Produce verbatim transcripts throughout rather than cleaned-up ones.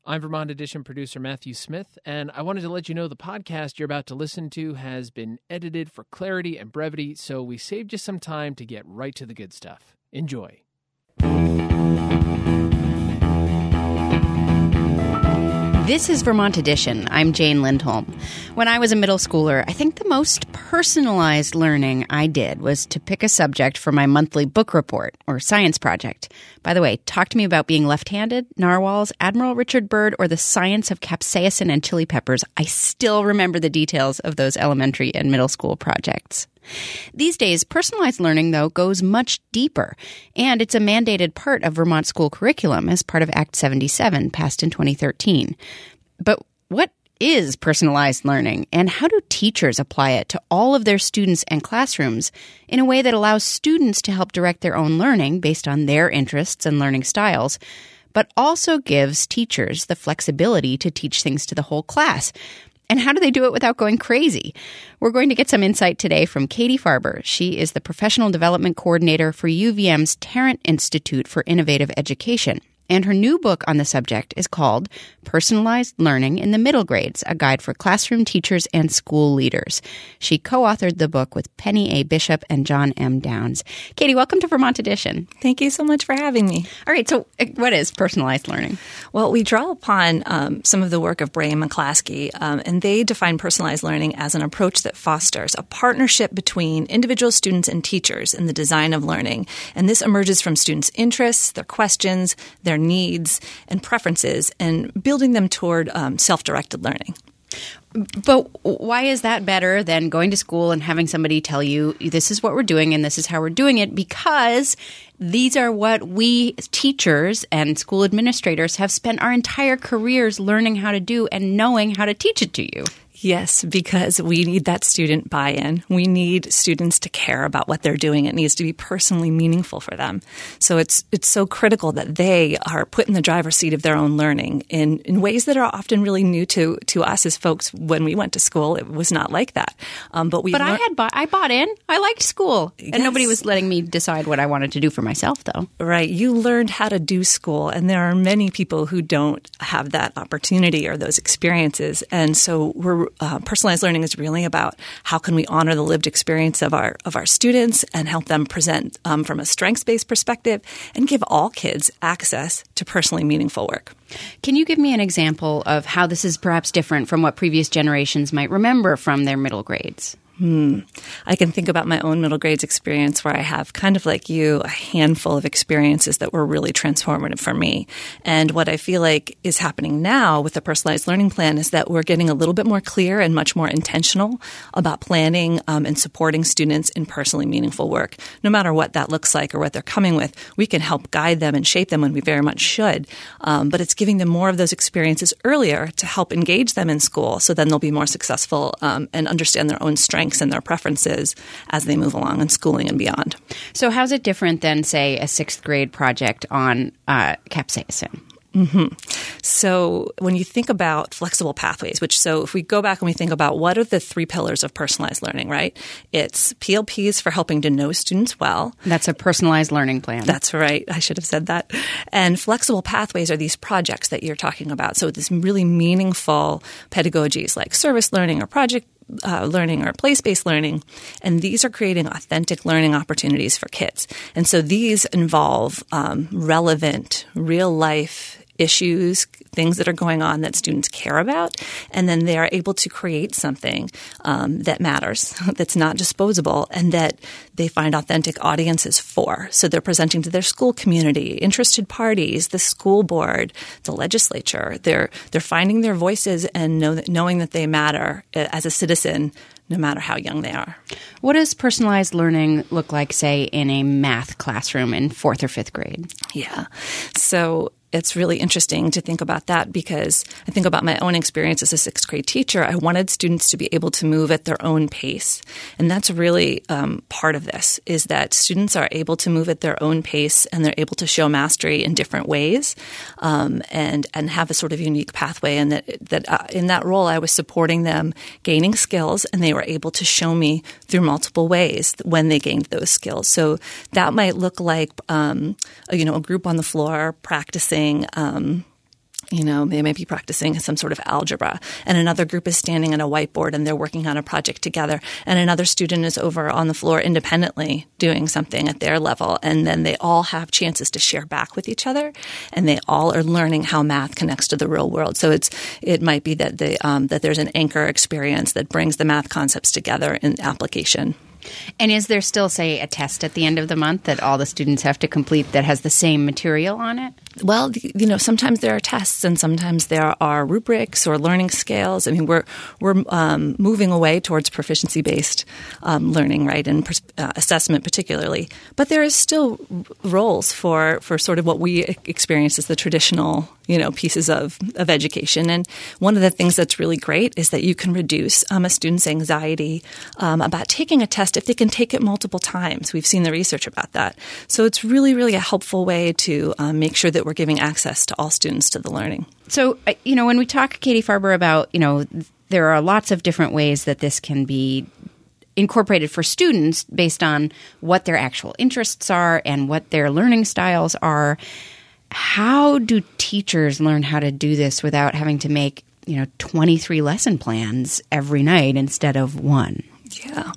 I'm Vermont Edition producer Matthew Smith, and I wanted to let you know the podcast you're about to listen to has been edited for clarity and brevity, so we saved you some time to get right to the good stuff. Enjoy. This is Vermont Edition. I'm Jane Lindholm. When I was a middle schooler, I think the most personalized learning I did was to pick a subject for my monthly book report or science project. By the way, talk to me about being left-handed, narwhals, Admiral Richard Byrd, or the science of capsaicin and chili peppers. I still remember the details of those elementary and middle school projects. These days, personalized learning, though, goes much deeper, and it's a mandated part of Vermont school curriculum as part of Act seventy-seven, passed in twenty thirteen. But what is personalized learning, and how do teachers apply it to all of their students and classrooms in a way that allows students to help direct their own learning based on their interests and learning styles, but also gives teachers the flexibility to teach things to the whole class? And how do they do it without going crazy? We're going to get some insight today from Katie Farber. She is the Professional Development Coordinator for U V M's Tarrant Institute for Innovative Education. And her new book on the subject is called Personalized Learning in the Middle Grades, a guide for classroom teachers and school leaders. She co-authored the book with Penny A. Bishop and John M. Downs. Katie, welcome to Vermont Edition. Thank you so much for having me. All right, so what is personalized learning? Well, we draw upon um, some of the work of Bray and McClaskey, um, and they define personalized learning as an approach that fosters a partnership between individual students and teachers in the design of learning. And this emerges from students' interests, their questions, their needs and preferences, and building them toward um, self-directed learning. But why is that better than going to school and having somebody tell you, this is what we're doing and this is how we're doing it? Because these are what we teachers and school administrators have spent our entire careers learning how to do and knowing how to teach it to you. Yes, because we need that student buy-in. We need students to care about what they're doing. It needs to be personally meaningful for them. So it's it's so critical that they are put in the driver's seat of their own learning in, in ways that are often really new to, to us as folks. When we went to school, it was not like that. Um, but we but lear- I had bought, I bought in. I liked school. Yes. And nobody was letting me decide what I wanted to do for myself, though. Right. You learned how to do school. And there are many people who don't have that opportunity or those experiences. And so we're Uh, personalized learning is really about how can we honor the lived experience of our of our students and help them present um, from a strengths-based perspective and give all kids access to personally meaningful work. Can you give me an example of how this is perhaps different from what previous generations might remember from their middle grades? Hmm. I can think about my own middle grades experience where I have, kind of like you, a handful of experiences that were really transformative for me. And what I feel like is happening now with the personalized learning plan is that we're getting a little bit more clear and much more intentional about planning um, and supporting students in personally meaningful work. No matter what that looks like or what they're coming with, we can help guide them and shape them, and we very much should. Um, but it's giving them more of those experiences earlier to help engage them in school so then they'll be more successful um, and understand their own strengths and their preferences as they move along in schooling and beyond. So how's it different than, say, a sixth grade project on uh, capsaicin? Mm-hmm. So when you think about flexible pathways, which so if we go back and we think about what are the three pillars of personalized learning, right? It's P L Ps for helping to know students well. That's a personalized learning plan. That's right. I should have said that. And flexible pathways are these projects that you're talking about. So this really meaningful pedagogies like service learning or project Uh, learning or place-based learning, and these are creating authentic learning opportunities for kids. And so these involve um, relevant, real-life issues, things that are going on that students care about, and then they are able to create something um, that matters, that's not disposable, and that they find authentic audiences for. So they're presenting to their school community, interested parties, the school board, the legislature. They're they're finding their voices and know that, knowing that they matter as a citizen, no matter how young they are. What does personalized learning look like, say, in a math classroom in fourth or fifth grade? Yeah. So it's really interesting to think about that because I think about my own experience as a sixth grade teacher. I wanted students to be able to move at their own pace. And that's really um, part of this, is that students are able to move at their own pace and they're able to show mastery in different ways um, and, and have a sort of unique pathway. And that, that uh, in that role, I was supporting them gaining skills, and they were able to show me through multiple ways when they gained those skills. So that might look like, um, you know, a group on the floor practicing Um, You know, they may be practicing some sort of algebra, and another group is standing at a whiteboard and they're working on a project together, and another student is over on the floor independently doing something at their level, and then they all have chances to share back with each other, and they all are learning how math connects to the real world. So it's it might be that the um, that there's an anchor experience that brings the math concepts together in application. And is there still, say, a test at the end of the month that all the students have to complete that has the same material on it? Well, you know, sometimes there are tests and sometimes there are rubrics or learning scales. I mean, we're we're um, moving away towards proficiency-based um, learning, right, and pers- uh, assessment particularly. But there is still roles for, for sort of what we experience as the traditional, you know, pieces of, of education. And one of the things that's really great is that you can reduce um, a student's anxiety um, about taking a test if they can take it multiple times. We've seen the research about that. So it's really, really a helpful way to um, make sure that we're giving access to all students to the learning. So, you know, when we talk, Katie Farber, about, you know, there are lots of different ways that this can be incorporated for students based on what their actual interests are and what their learning styles are. How do teachers learn how to do this without having to make, you know, twenty-three lesson plans every night instead of one? Yeah.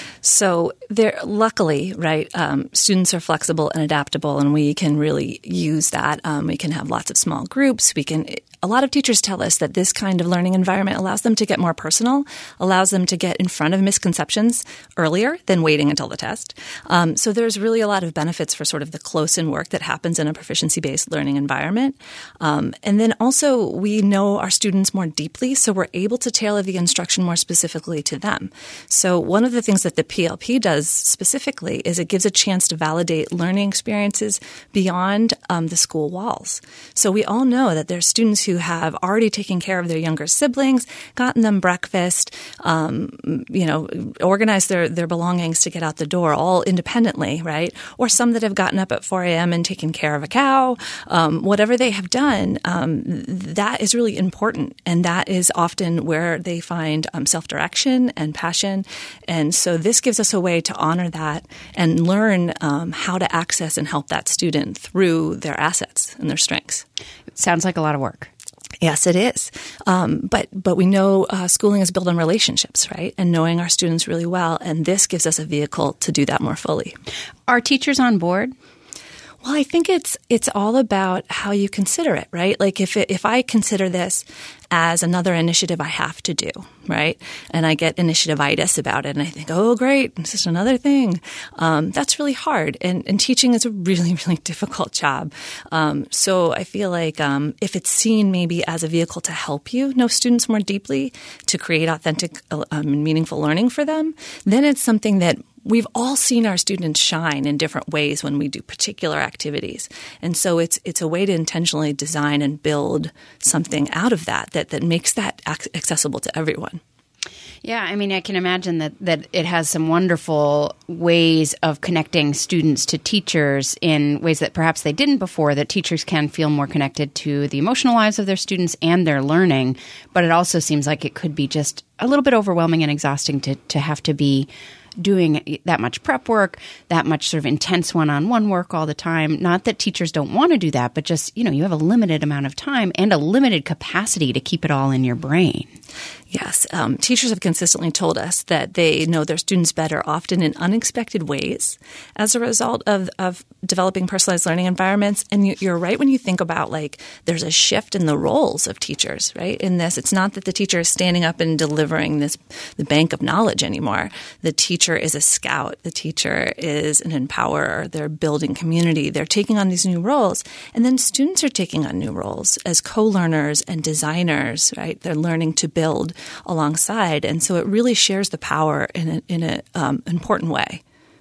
So there, luckily, right, um, students are flexible and adaptable, and we can really use that. Um, we can have lots of small groups. We can. A lot of teachers tell us that this kind of learning environment allows them to get more personal, allows them to get in front of misconceptions earlier than waiting until the test. Um, so there's really a lot of benefits for sort of the close-in work that happens in a proficiency-based learning environment. Um, and then also we know our students more deeply, so we're able to tailor the instruction more specifically to them. So one of the things that the P L P does specifically is it gives a chance to validate learning experiences beyond um, the school walls. So we all know that there's students who have already taken care of their younger siblings, gotten them breakfast, um, you know, organized their, their belongings to get out the door all independently, right? Or some that have gotten up at four a.m. and taken care of a cow. Um, whatever they have done, um, that is really important. And that is often where they find um, self-direction and passion. And so this gives us a way to honor that and learn um, how to access and help that student through their assets and their strengths. It sounds like a lot of work. Yes, it is. Um, but but we know uh, schooling is built on relationships, right? And knowing our students really well. And this gives us a vehicle to do that more fully. Are teachers on board? Well, I think it's it's all about how you consider it, right? Like if it, if I consider this as another initiative I have to do, right? And I get initiative-itis about it, and I think, oh, great, it's just another thing. Um, that's really hard, and, and teaching is a really, really difficult job. Um, so I feel like um, if it's seen maybe as a vehicle to help you know students more deeply, to create authentic um, and meaningful learning for them, then it's something that we've all seen our students shine in different ways when we do particular activities. And so it's it's a way to intentionally design and build something out of that that, that makes that ac- accessible to everyone. Yeah, I mean, I can imagine that, that it has some wonderful ways of connecting students to teachers in ways that perhaps they didn't before, that teachers can feel more connected to the emotional lives of their students and their learning. But it also seems like it could be just a little bit overwhelming and exhausting to, to have to be doing that much prep work, that much sort of intense one-on-one work all the time. Not that teachers don't want to do that, but just, you know, you have a limited amount of time and a limited capacity to keep it all in your brain. Yes. Um, teachers have consistently told us that they know their students better often in unexpected ways as a result of, of developing personalized learning environments. And you, you're right when you think about, like, there's a shift in the roles of teachers, right? In this, it's not that the teacher is standing up and delivering this the bank of knowledge anymore. The teacher is a scout. The teacher is an empowerer. They're building community. They're taking on these new roles. And then students are taking on new roles as co-learners and designers, right? They're learning to build alongside. And so it really shares the power in an in a, um, important way.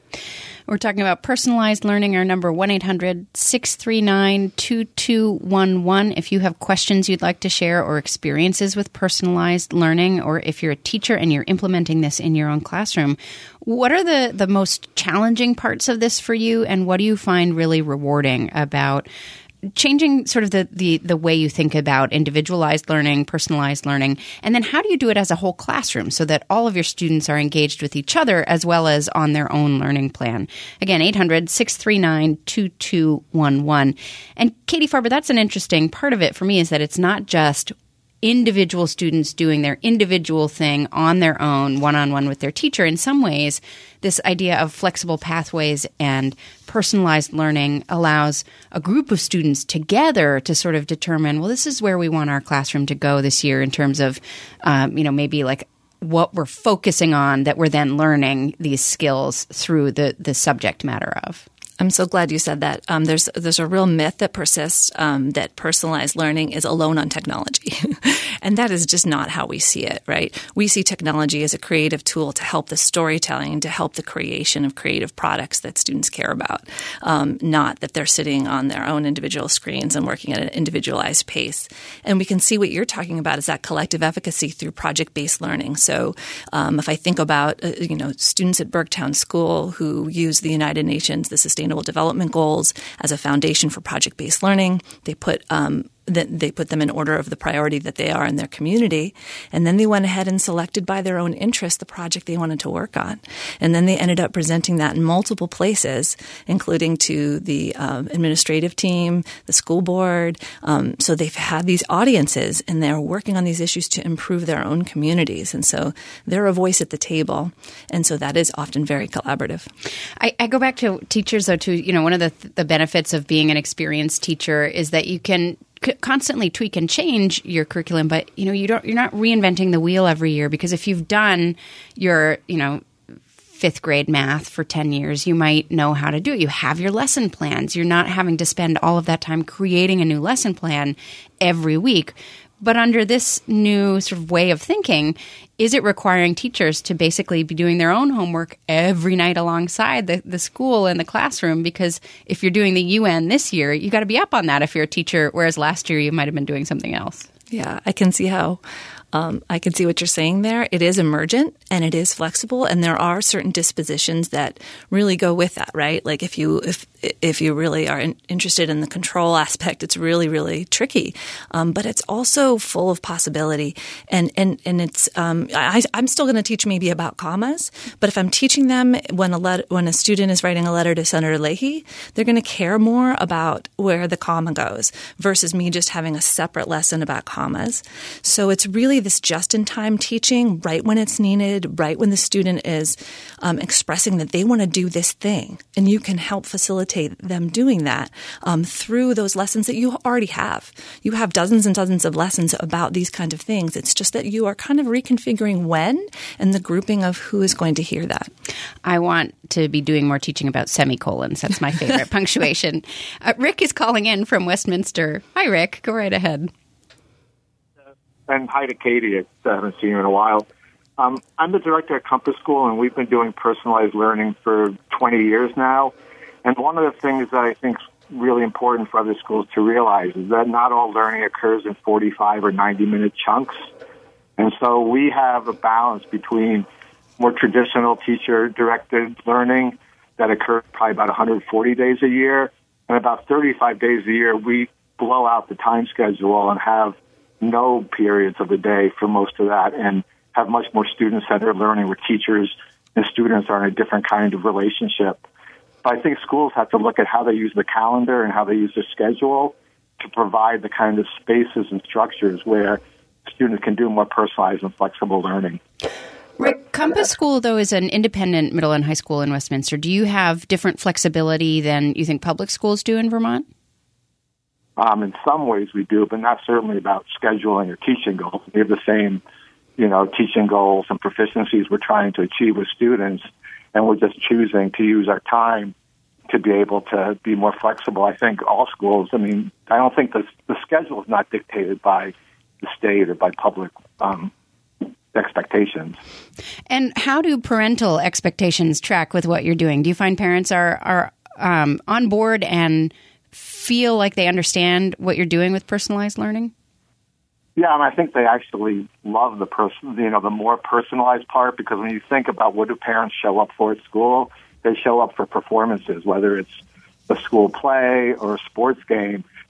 We're talking about personalized learning. Our number, one eight hundred six three nine two two one one. If you have questions you'd like to share or experiences with personalized learning, or if you're a teacher and you're implementing this in your own classroom, what are the, the most challenging parts of this for you, and what do you find really rewarding about changing sort of the, the, the way you think about individualized learning, personalized learning, and then how do you do it as a whole classroom so that all of your students are engaged with each other as well as on their own learning plan? Again, eight hundred, six three nine, two two one one. And Katie Farber, that's an interesting part of it for me, is that it's not just individual students doing their individual thing on their own, one-on-one with their teacher. In some ways, this idea of flexible pathways and personalized learning allows a group of students together to sort of determine, well, this is where we want our classroom to go this year in terms of, um, you know, maybe like what we're focusing on that we're then learning these skills through the, the subject matter of. I'm so glad you said that. Um, there's there's a real myth that persists um, that personalized learning is alone on technology. And that is just not how we see it, right? We see technology as a creative tool to help the storytelling and to help the creation of creative products that students care about, um, not that they're sitting on their own individual screens and working at an individualized pace. And we can see what you're talking about is that collective efficacy through project-based learning. So um, if I think about, uh, you know, students at Burketown School who use the United Nations, the Sustainable Development Goals as a foundation for project-based learning. They put um, that they put them in order of the priority that they are in their community, and then they went ahead and selected by their own interest the project they wanted to work on, and then they ended up presenting that in multiple places, including to the um, administrative team, the school board. Um, so they've had these audiences, and they're working on these issues to improve their own communities, and so they're a voice at the table, and so that is often very collaborative. I, I go back to teachers, though, too. You know, one of the the benefits of being an experienced teacher is that you can constantly tweak and change your curriculum, but you know you don't you're not reinventing the wheel every year, because if you've done your you know fifth grade math for ten years, you might know how to do it. You have your lesson plans. You're not having to spend all of that time creating a new lesson plan every week. But under this new sort of way of thinking, is it requiring teachers to basically be doing their own homework every night alongside the, the school and the classroom? Because if you're doing the U N this year, you got to be up on that if you're a teacher, whereas last year you might have been doing something else. Yeah, I can see how. Um, I can see what you're saying there. It is emergent and it is flexible, and there are certain dispositions that really go with that, right? Like if you if if you really are in, interested in the control aspect, it's really really tricky. Um, but it's also full of possibility, and and and it's um, I, I'm still going to teach maybe about commas, but if I'm teaching them when a let, when a student is writing a letter to Senator Leahy, they're going to care more about where the comma goes versus me just having a separate lesson about commas. So it's really this just-in-time teaching right when it's needed, right when the student is um, expressing that they want to do this thing. And you can help facilitate them doing that um, through those lessons that you already have. You have dozens and dozens of lessons about these kind of things. It's just that you are kind of reconfiguring when and the grouping of who is going to hear that. I want to be doing more teaching about semicolons. That's my favorite punctuation. Uh, Rick is calling in from Westminster. Hi, Rick. Go right ahead. And hi to Katie. I haven't seen you in a while. Um, I'm the director at Compass School, and we've been doing personalized learning for twenty years now. And one of the things that I think is really important for other schools to realize is that not all learning occurs in forty-five or ninety-minute chunks. And so we have a balance between more traditional teacher-directed learning that occurs probably about one hundred forty days a year, and about thirty-five days a year we blow out the time schedule and have no periods of the day for most of that, and have much more student-centered learning where teachers and students are in a different kind of relationship. But I think schools have to look at how they use the calendar and how they use their schedule to provide the kind of spaces and structures where students can do more personalized and flexible learning. Rick, Compass School, though, is an independent middle and high school in Westminster. Do you have different flexibility than you think public schools do in Vermont? Um, in some ways we do, but not certainly about scheduling or teaching goals. We have the same, you know, teaching goals and proficiencies we're trying to achieve with students, and we're just choosing to use our time to be able to be more flexible. I think all schools, I mean, I don't think the, the schedule is not dictated by the state or by public um, expectations. And how do parental expectations track with what you're doing? Do you find parents are, are um, on board and feel like they understand what you're doing with personalized learning? Yeah, and I think they actually love the person, you know, the more personalized part, because when you think about what do parents show up for at school, they show up for performances, whether it's a school play or a sports game.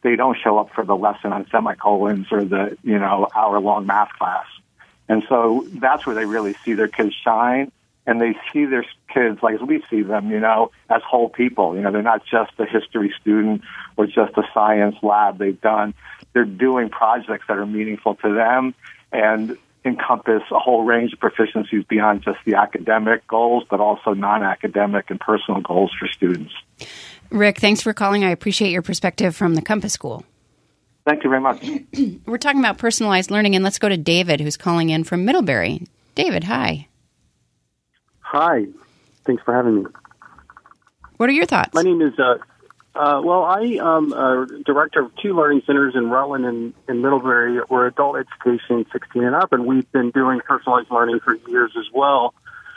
they don't show up for the lesson on semicolons or the, you know, hour-long math class. And so that's where they really see their kids shine, and they see their kids like we see them, you know, as whole people. You know, they're not just a history student or just a science lab they've done. They're doing projects that are meaningful to them and encompass a whole range of proficiencies beyond just the academic goals, but also non-academic and personal goals for students. Rick, thanks for calling. I appreciate your perspective from the Compass School. Thank you very much. We're talking about personalized learning, and let's go to David, who's calling in from Middlebury. David, hi. Hi. Thanks for having me. What are your thoughts? My name is, uh, uh, well, I am a director of two learning centers in Rutland and in Middlebury. We're adult education sixteen and up, and we've been doing personalized learning for years as well.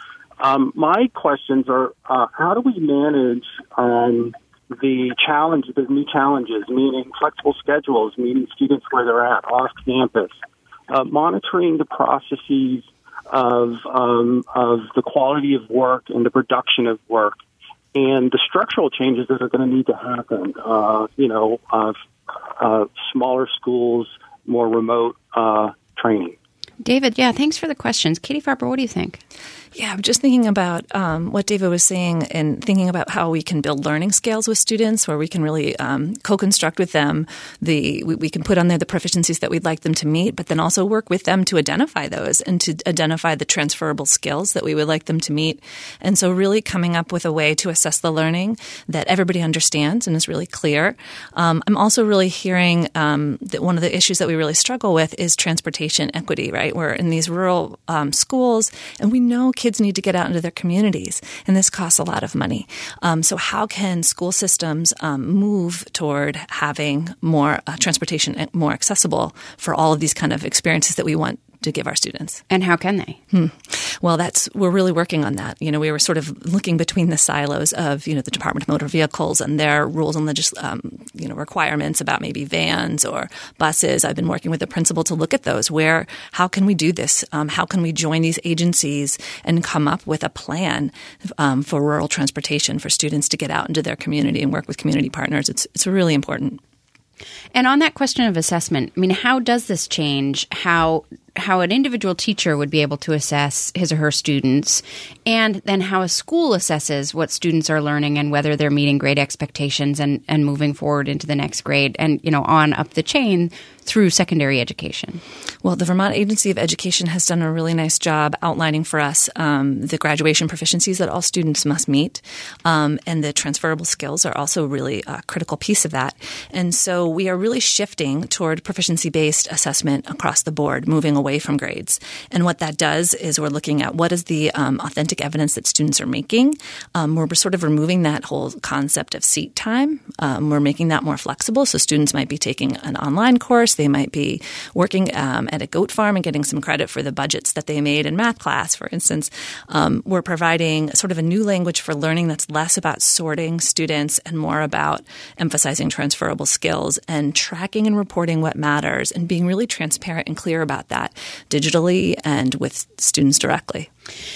Um, my questions are, uh, how do we manage um, the challenge, the new challenges, meaning flexible schedules, meeting students where they're at, off campus, uh, monitoring the processes of um, of the quality of work and the production of work, and the structural changes that are going to need to happen. Uh, you know, uh, uh, smaller schools, more remote uh, training. David, yeah, thanks for the questions. Katie Farber, what do you think? Yeah, I'm just thinking about um, what David was saying and thinking about how we can build learning scales with students where we can really um, co-construct with them. The we, we can put on there the proficiencies that we'd like them to meet, but then also work with them to identify those and to identify the transferable skills that we would like them to meet. And so really coming up with a way to assess the learning that everybody understands and is really clear. Um, I'm also really hearing um, that one of the issues that we really struggle with is transportation equity, right? We're in these rural um, schools, and we know kids need to get out into their communities, and this costs a lot of money. Um, so how can school systems um, move toward having more uh, transportation more accessible for all of these kind of experiences that we want to give our students? And how can they? Hmm. Well, that's we're really working on that. You know, we were sort of looking between the silos of, you know, the Department of Motor Vehicles and their rules and legis- um, you know, requirements about maybe vans or buses. I've been working with the principal to look at those. Where, how can we do this? Um, how can we join these agencies and come up with a plan um, for rural transportation for students to get out into their community and work with community partners? It's it's really important. And on that question of assessment, I mean, how does this change how how an individual teacher would be able to assess his or her students, and then how a school assesses what students are learning and whether they're meeting grade expectations and, and moving forward into the next grade and, you know, on up the chain through secondary education? Well, the Vermont Agency of Education has done a really nice job outlining for us um, the graduation proficiencies that all students must meet, um, and the transferable skills are also really a critical piece of that. And so we are really shifting toward proficiency-based assessment across the board, moving away from grades. And what that does is we're looking at what is the um, authentic evidence that students are making. Um, we're sort of removing that whole concept of seat time. Um, we're making that more flexible. So students might be taking an online course. They might be working um, at a goat farm and getting some credit for the budgets that they made in math class, for instance. Um, we're providing sort of a new language for learning that's less about sorting students and more about emphasizing transferable skills and tracking and reporting what matters and being really transparent and clear about that digitally and with students directly.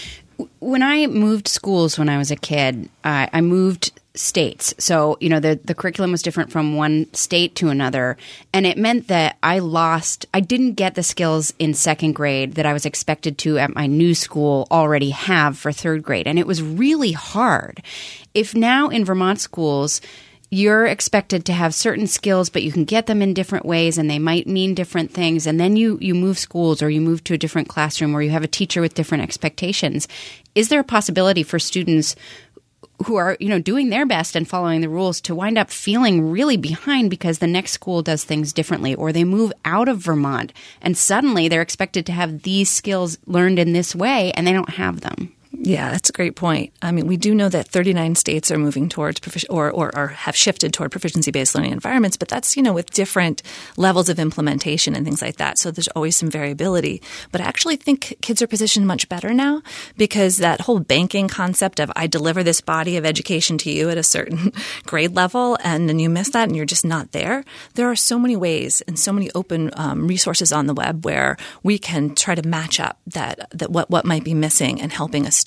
When I moved schools when I was a kid, uh, I moved states. So, you know, the, the curriculum was different from one state to another. And it meant that I lost, I didn't get the skills in second grade that I was expected to at my new school already have for third grade. And it was really hard. If now in Vermont schools, you're expected to have certain skills, but you can get them in different ways and they might mean different things. And then you, you move schools or you move to a different classroom or you have a teacher with different expectations. Is there a possibility for students who are, you know, doing their best and following the rules to wind up feeling really behind because the next school does things differently, or they move out of Vermont and suddenly they're expected to have these skills learned in this way and they don't have them? Yeah, that's a great point. I mean, we do know that thirty-nine states are moving towards profic- or, or, or have shifted toward proficiency-based learning environments, but that's, you know, with different levels of implementation and things like that. So there's always some variability. But I actually think kids are positioned much better now because that whole banking concept of I deliver this body of education to you at a certain grade level and then you miss that and you're just not there. There are so many ways and so many open um, resources on the web where we can try to match up that, that what, what might be missing and helping a student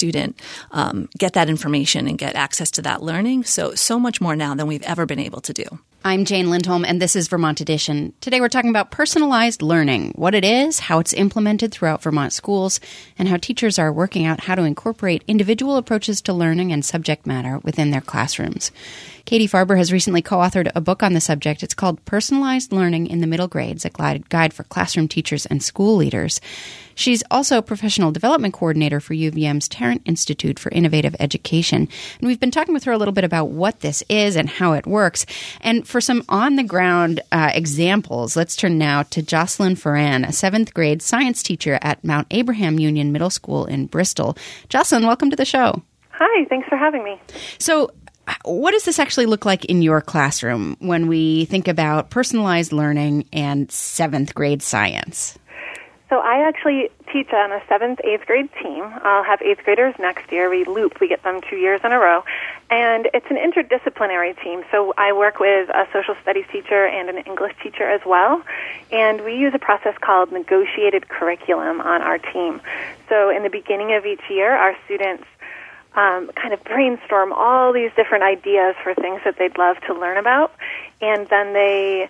student um, get that information and get access to that learning. So, so much more now than we've ever been able to do. I'm Jane Lindholm, and this is Vermont Edition. Today we're talking about personalized learning, what it is, how it's implemented throughout Vermont schools, and how teachers are working out how to incorporate individual approaches to learning and subject matter within their classrooms. Katie Farber has recently co-authored a book on the subject. It's called Personalized Learning in the Middle Grades, a guide for classroom teachers and school leaders. She's also a professional development coordinator for U V M's Tarrant Institute for Innovative Education. And we've been talking with her a little bit about what this is and how it works. And for some on-the-ground uh, examples, let's turn now to Jocelyn Ferran, a seventh grade science teacher at Mount Abraham Union Middle School in Bristol. Jocelyn, welcome to the show. Hi, thanks for having me. So, what does this actually look like in your classroom when we think about personalized learning and seventh grade science? So I actually teach on a seventh, eighth grade team. I'll have eighth graders next year. We loop. We get them two years in a row. And it's an interdisciplinary team. So I work with a social studies teacher and an English teacher as well. And we use a process called negotiated curriculum on our team. So in the beginning of each year, our students Um, kind of brainstorm all these different ideas for things that they'd love to learn about, and then they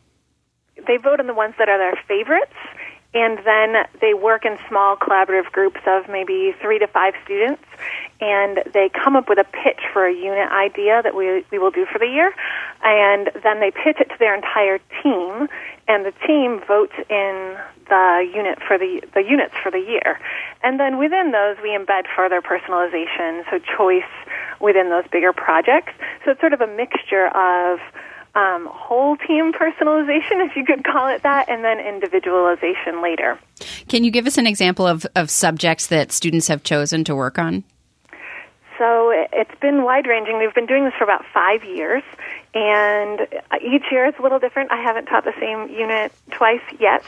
they vote on the ones that are their favorites, and then they work in small collaborative groups of maybe three to five students, and they come up with a pitch for a unit idea that we we will do for the year, and then they pitch it to their entire team, and the team votes in the unit for the the units for the year. And then within those, we embed further personalization, so choice within those bigger projects. So it's sort of a mixture of um, whole team personalization, if you could call it that, and then individualization later. Can you give us an example of, of subjects that students have chosen to work on? So it's been wide-ranging. We've been doing this for about five years, and each year it's a little different. I haven't taught the same unit twice yet,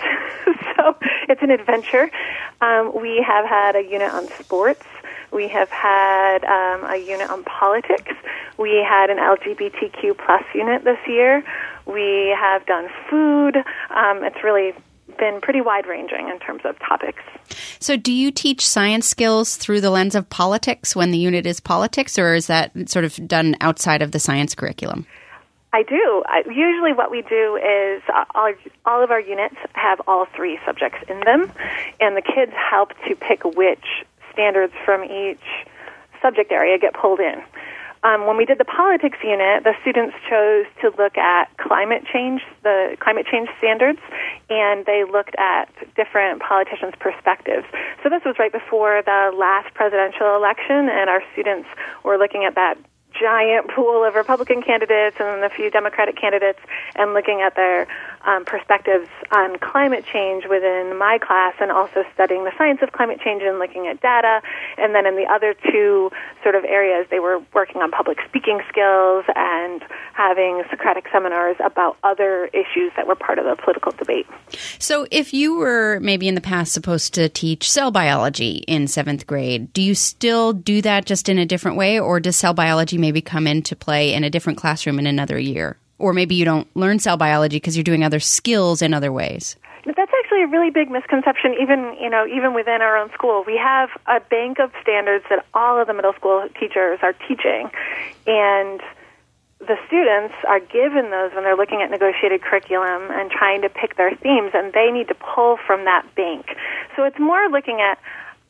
so it's an adventure. Um, we have had a unit on sports. We have had um, a unit on politics. We had an L G B T Q plus unit this year. We have done food. Um, it's really been pretty wide-ranging in terms of topics. So do you teach science skills through the lens of politics when the unit is politics, or is that sort of done outside of the science curriculum? I do. I, usually what we do is uh, all, all of our units have all three subjects in them, and the kids help to pick which standards from each subject area get pulled in. Um, when we did the politics unit, the students chose to look at climate change, the climate change standards, and they looked at different politicians' perspectives. So this was right before the last presidential election, and our students were looking at that giant pool of Republican candidates and a few Democratic candidates and looking at their um, perspectives on climate change within my class, and also studying the science of climate change and looking at data. And then in the other two sort of areas, they were working on public speaking skills and having Socratic seminars about other issues that were part of the political debate. So if you were maybe in the past supposed to teach cell biology in seventh grade, do you still do that just in a different way, or does cell biology maybe come into play in a different classroom in another year? Or maybe you don't learn cell biology because you're doing other skills in other ways. That's actually a really big misconception, even you know, even within our own school. We have a bank of standards that all of the middle school teachers are teaching, and the students are given those when they're looking at negotiated curriculum and trying to pick their themes, and they need to pull from that bank. So it's more looking at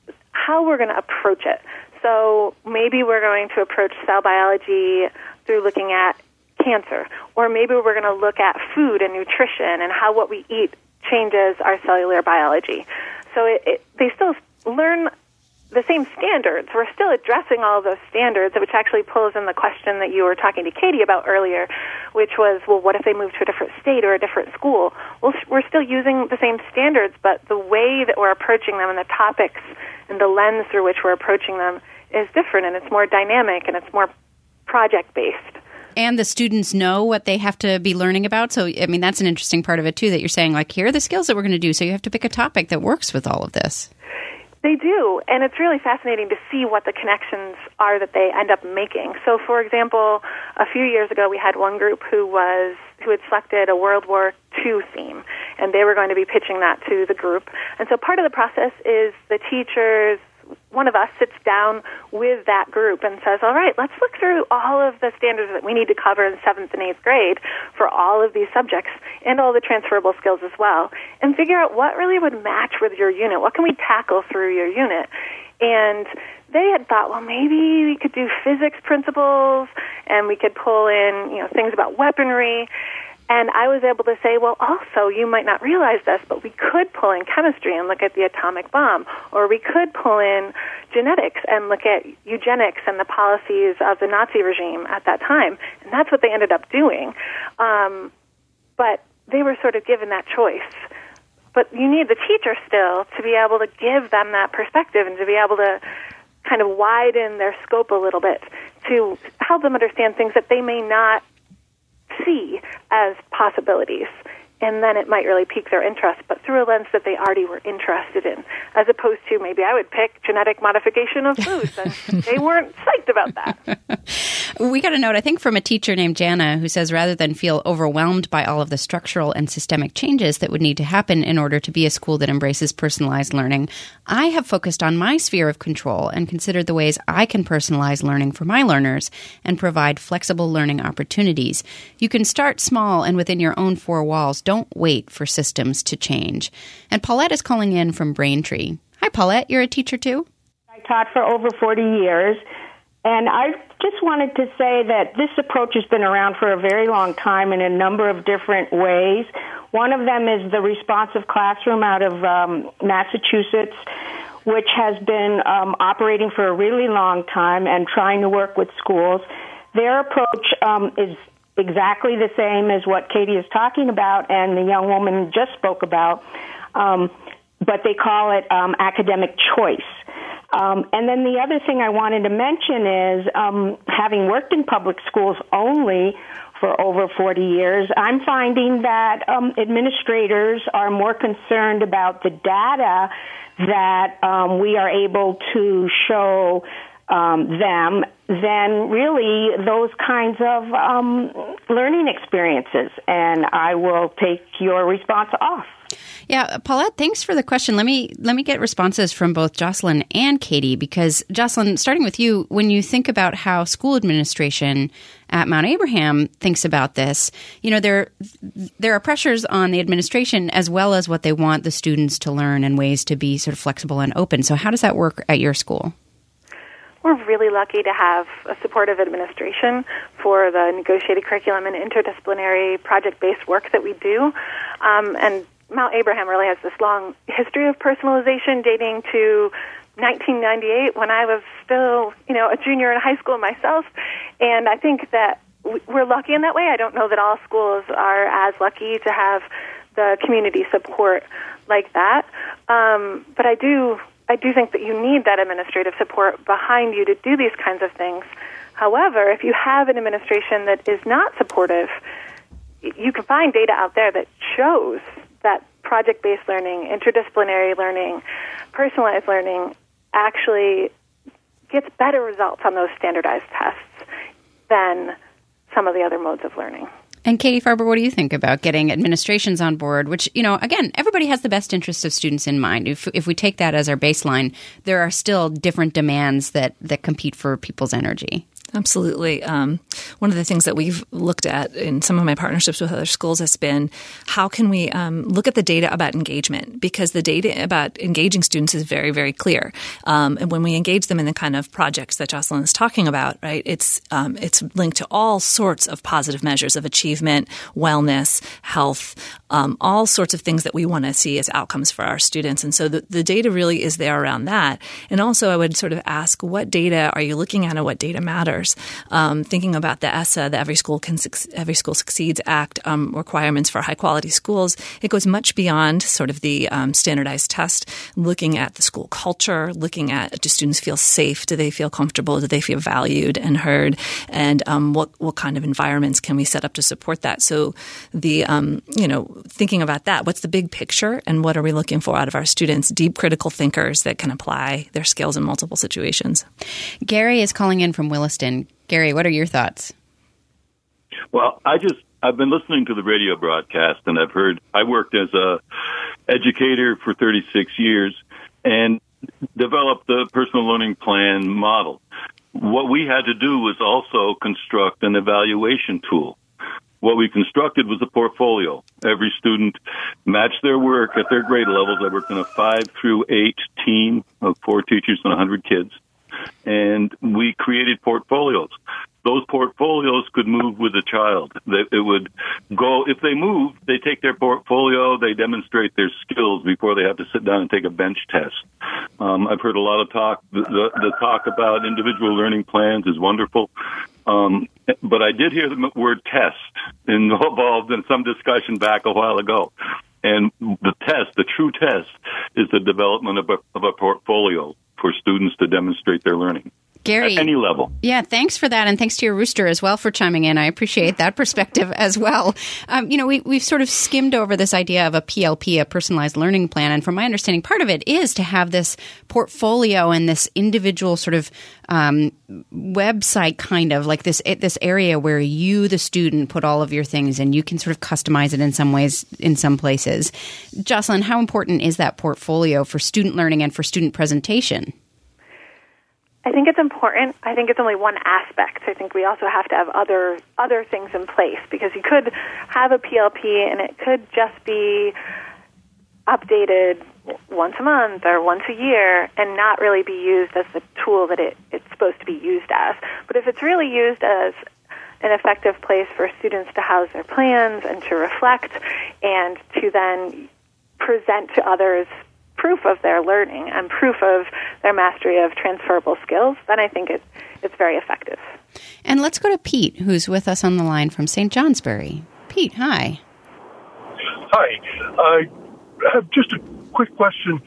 how we're going to approach it. So maybe we're going to approach cell biology through looking at cancer, or maybe we're going to look at food and nutrition and how what we eat changes our cellular biology. So it, it, they still learn the same standards. We're still addressing all of those standards, which actually pulls in the question that you were talking to Katie about earlier, which was, well, what if they move to a different state or a different school? Well, we're still using the same standards, but the way that we're approaching them and the topics and the lens through which we're approaching them is different, and it's more dynamic and it's more project-based. And the students know what they have to be learning about. So, I mean, that's an interesting part of it, too, that you're saying, like, here are the skills that we're going to do. So you have to pick a topic that works with all of this. They do, and it's really fascinating to see what the connections are that they end up making. So, for example, a few years ago, we had one group who was who had selected a World War Two theme, and they were going to be pitching that to the group. And so part of the process is the teachers one of us sits down with that group and says, all right, let's look through all of the standards that we need to cover in seventh and eighth grade for all of these subjects and all the transferable skills as well, and figure out what really would match with your unit. What can we tackle through your unit? And they had thought, well, maybe we could do physics principles, and we could pull in, you know, things about weaponry. And I was able to say, well, also, you might not realize this, but we could pull in chemistry and look at the atomic bomb, or we could pull in genetics and look at eugenics and the policies of the Nazi regime at that time. And that's what they ended up doing. Um, but they were sort of given that choice. But you need the teacher still to be able to give them that perspective and to be able to kind of widen their scope a little bit to help them understand things that they may not see as possibilities. And then it might really pique their interest, but through a lens that they already were interested in, as opposed to maybe I would pick genetic modification of foods, and they weren't psyched about that. We got a note, I think, from a teacher named Jana, who says rather than feel overwhelmed by all of the structural and systemic changes that would need to happen in order to be a school that embraces personalized learning, I have focused on my sphere of control and considered the ways I can personalize learning for my learners and provide flexible learning opportunities. You can start small and within your own four walls. Don't wait for systems to change. And Paulette is calling in from Braintree. Hi, Paulette. You're a teacher, too? I taught for over forty years, and I just wanted to say that this approach has been around for a very long time in a number of different ways. One of them is the responsive classroom out of um, Massachusetts, which has been um, operating for a really long time and trying to work with schools. Their approach um, is exactly the same as what Katie is talking about and the young woman just spoke about, um, but they call it um, academic choice. Um, and then the other thing I wanted to mention is, um, having worked in public schools only for over forty years, I'm finding that um, administrators are more concerned about the data that um, we are able to show um, them than really those kinds of um, learning experiences. And I will take your response off. Yeah, Paulette, thanks for the question. Let me let me get responses from both Jocelyn and Katie, because Jocelyn, starting with you, when you think about how school administration at Mount Abraham thinks about this, you know, there there are pressures on the administration as well as what they want the students to learn and ways to be sort of flexible and open. So how does that work at your school? We're really lucky to have a supportive administration for the negotiated curriculum and interdisciplinary project-based work that we do. Um, and Mount Abraham really has this long history of personalization dating to nineteen ninety-eight when I was still, you know, a junior in high school myself. And I think that we're lucky in that way. I don't know that all schools are as lucky to have the community support like that. Um, but I do I do think that you need that administrative support behind you to do these kinds of things. However, if you have an administration that is not supportive, you can find data out there that shows that project-based learning, interdisciplinary learning, personalized learning actually gets better results on those standardized tests than some of the other modes of learning. And Katie Farber, what do you think about getting administrations on board, which, you know, again, everybody has the best interests of students in mind. If if we take that as our baseline, there are still different demands that, that compete for people's energy. Absolutely. Um, one of the things that we've looked at in some of my partnerships with other schools has been how can we um, look at the data about engagement, because the data about engaging students is very, very clear. Um, and when we engage them in the kind of projects that Jocelyn is talking about, right, it's um, it's linked to all sorts of positive measures of achievement, wellness, health, um, all sorts of things that we want to see as outcomes for our students. And so the, the data really is there around that. And also I would sort of ask, what data are you looking at and what data matters? Um, thinking about the E S S A, the Every School Can Every School Succeeds Act um, requirements for high quality schools, it goes much beyond sort of the um, standardized test. Looking at the school culture, looking at, do students feel safe? Do they feel comfortable? Do they feel valued and heard? And um, what what kind of environments can we set up to support that? So the um, you know thinking about that, what's the big picture and what are we looking for out of our students? Deep critical thinkers that can apply their skills in multiple situations. Gary is calling in from Williston. Gary, what are your thoughts? Well, I just, I've been listening to the radio broadcast, and I've heard, I worked as a educator for thirty-six years, and develop the personal learning plan model. What we had to do was also construct an evaluation tool. What we constructed was a portfolio. Every student matched their work at their grade levels. I worked in a five through eight team of four teachers and one hundred kids. And we created portfolios. Those portfolios could move with the child. It would go, if they move, they take their portfolio, they demonstrate their skills before they have to sit down and take a bench test. Um, I've heard a lot of talk. The, the, the talk about individual learning plans is wonderful. Um, but I did hear the word test involved in some discussion back a while ago. And the test, the true test, is the development of a, of a portfolio for students to demonstrate their learning. Gary, at any level. Yeah, thanks for that. And thanks to your rooster as well for chiming in. I appreciate that perspective as well. Um, you know, we, we've sort of skimmed over this idea of a P L P, a personalized learning plan. And from my understanding, part of it is to have this portfolio and this individual sort of um, website kind of like this, this area where you, the student, put all of your things and you can sort of customize it in some ways, in some places. Jocelyn, how important is that portfolio for student learning and for student presentation? I think it's important. I think it's only one aspect. I think we also have to have other other things in place, because you could have a P L P and it could just be updated once a month or once a year and not really be used as the tool that it, it's supposed to be used as. But if it's really used as an effective place for students to house their plans and to reflect and to then present to others proof of their learning and proof of their mastery of transferable skills, then I think it, it's very effective. And let's go to Pete, who's with us on the line from Saint Johnsbury. Pete, hi. Hi. I have just a quick question.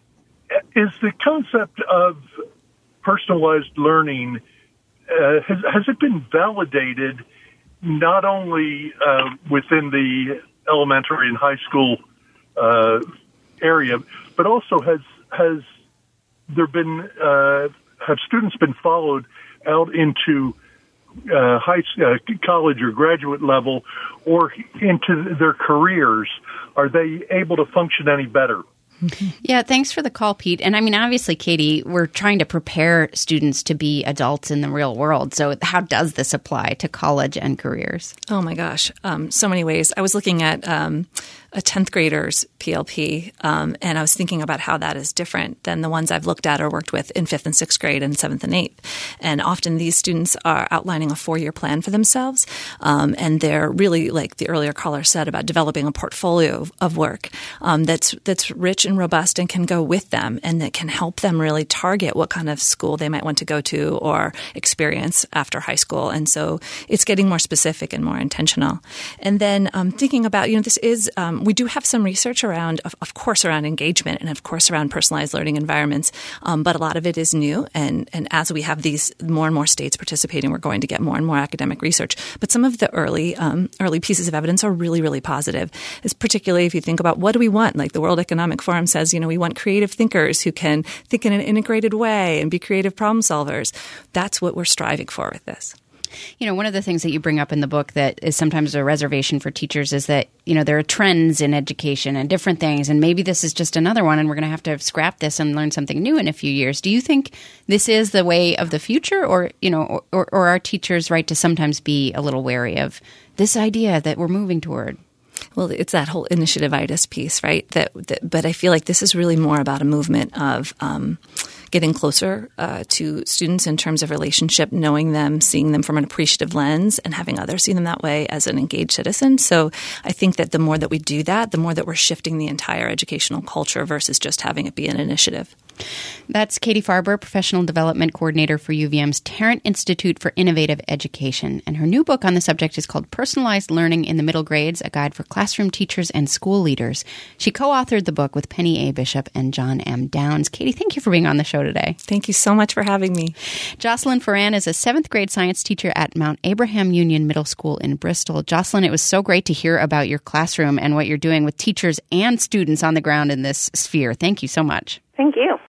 Is the concept of personalized learning, uh, has, has it been validated not only uh, within the elementary and high school uh, area, but also has has there been uh, have students been followed out into uh, high uh, college or graduate level or into their careers? Are they able to function any better? Yeah, thanks for the call, Pete. And I mean, obviously, Katie, we're trying to prepare students to be adults in the real world. So how does this apply to college and careers? Oh, my gosh. Um, so many ways. I was looking at um, a tenth grader's P L P, um, and I was thinking about how that is different than the ones I've looked at or worked with in fifth and sixth grade and seventh and eighth. And often these students are outlining a four-year plan for themselves, um, and they're really, like the earlier caller said, about developing a portfolio of work um, that's that's rich and robust and can go with them and that can help them really target what kind of school they might want to go to or experience after high school. And so it's getting more specific and more intentional. And then um, thinking about, you know, this is, um, we do have some research around, of, of course, around engagement and of course around personalized learning environments, um, but a lot of it is new. And, and as we have these more and more states participating, we're going to get more and more academic research. But some of the early, um, early pieces of evidence are really, really positive. It's particularly if you think about what do we want, like the World Economic Forum says, you know, we want creative thinkers who can think in an integrated way and be creative problem solvers. That's what we're striving for with this. You know, one of the things that you bring up in the book that is sometimes a reservation for teachers is that, you know, there are trends in education and different things, and maybe this is just another one and we're going to have to scrap this and learn something new in a few years. Do you think this is the way of the future, or, you know, or, or are teachers right to sometimes be a little wary of this idea that we're moving toward? Well, it's that whole initiative-itis piece, right? That, that, but I feel like this is really more about a movement of um, getting closer uh, to students in terms of relationship, knowing them, seeing them from an appreciative lens, and having others see them that way as an engaged citizen. So I think that the more that we do that, the more that we're shifting the entire educational culture versus just having it be an initiative. That's Katie Farber, Professional Development Coordinator for U V M's Tarrant Institute for Innovative Education. And her new book on the subject is called Personalized Learning in the Middle Grades, a guide for classroom teachers and school leaders. She co-authored the book with Penny A. Bishop and John M. Downs. Katie, thank you for being on the show today. Thank you so much for having me. Jocelyn Ferran is a seventh grade science teacher at Mount Abraham Union Middle School in Bristol. Jocelyn, it was so great to hear about your classroom and what you're doing with teachers and students on the ground in this sphere. Thank you so much. Thank you.